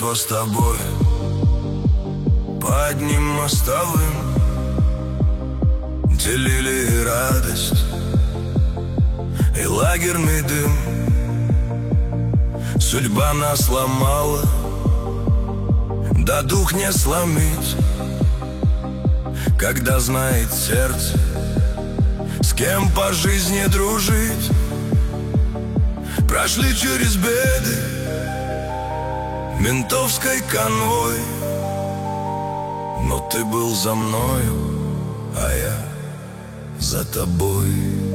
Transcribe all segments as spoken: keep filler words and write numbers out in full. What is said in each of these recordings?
детства с тобой по одним мостовым делили и радость, и лагерный дым. Судьба нас ломала, да дух не сломить, когда знает сердце, с кем по жизни дружить. Прошли через беды ментовской конвой, но ты был за мною, а я за тобой.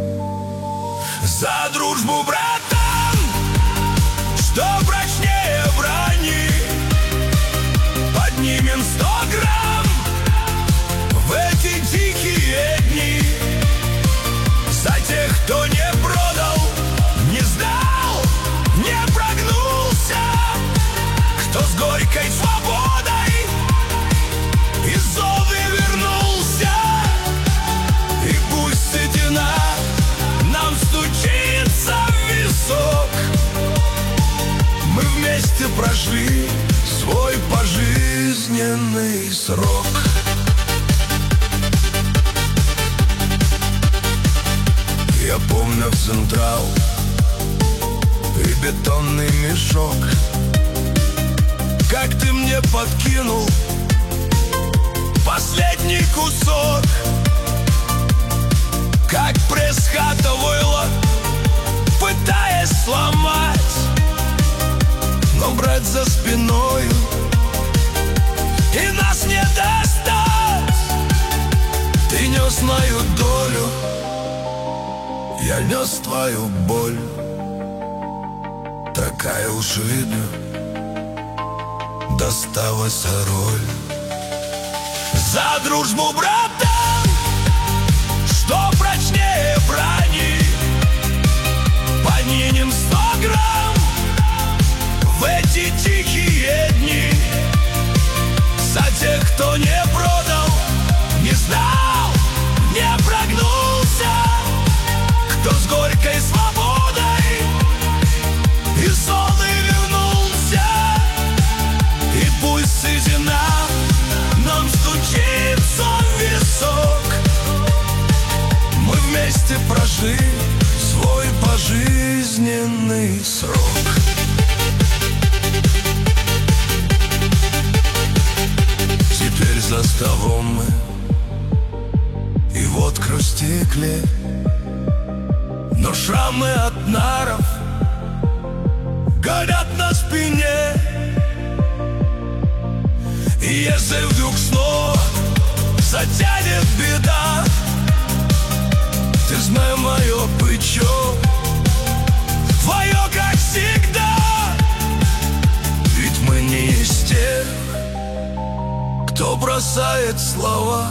За дружбу, братан, что прочнее брони, поднимем сто грамм в эти тихие дни. За тех, кто не продал, не сдал, не прогнулся, кто с горькой свободой из зоны вернулся. И пусть седина нам стучится в висок, мы вместе прошли свой пожизненный срок. Я помню Централ и бетонный мешок, как ты мне подкинул последний кусок, как пресс-хата выла, пытаясь сломать, но брать за спиною и нас не достать. Ты нес мою долю, я нес твою боль. Такая уж, видно, досталась роль. За дружбу, братан, что прочнее брони, поднимем сто грамм в эти тихие дни. За тех, кто не продал, не сдал, не прогнулся, кто с горькой свободой из зоны вернулся. И пусть седина нам стучится в висок, мы вместе прошли свой пожизненный срок. Теперь за столом мы, и водка в стекле, но шрамы от наров горят на спине. И если вдруг снова затянет беда, ты знай мое плечо, твое, как всегда. Ведь мы не из тех, кто бросает слова,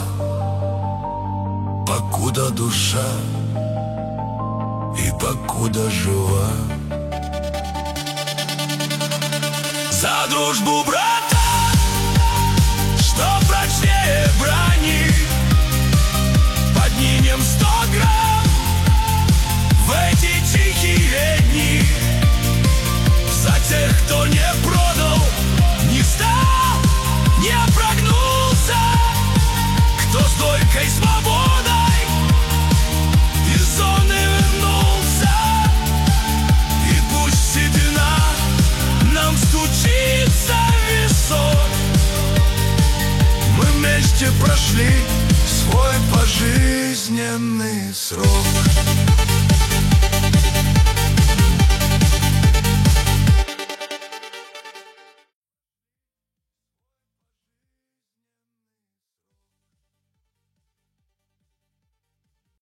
покуда душа и покуда жива. За дружбу, братан, что прочнее брони, поднимем сто грамм в эти тихие дни. За тех, кто не продал, не сдал, не прогнулся, кто с горькой свободой из зоны вернулся. И пусть седина нам стучится в висок, мы вместе прошли свой пожизненный срок.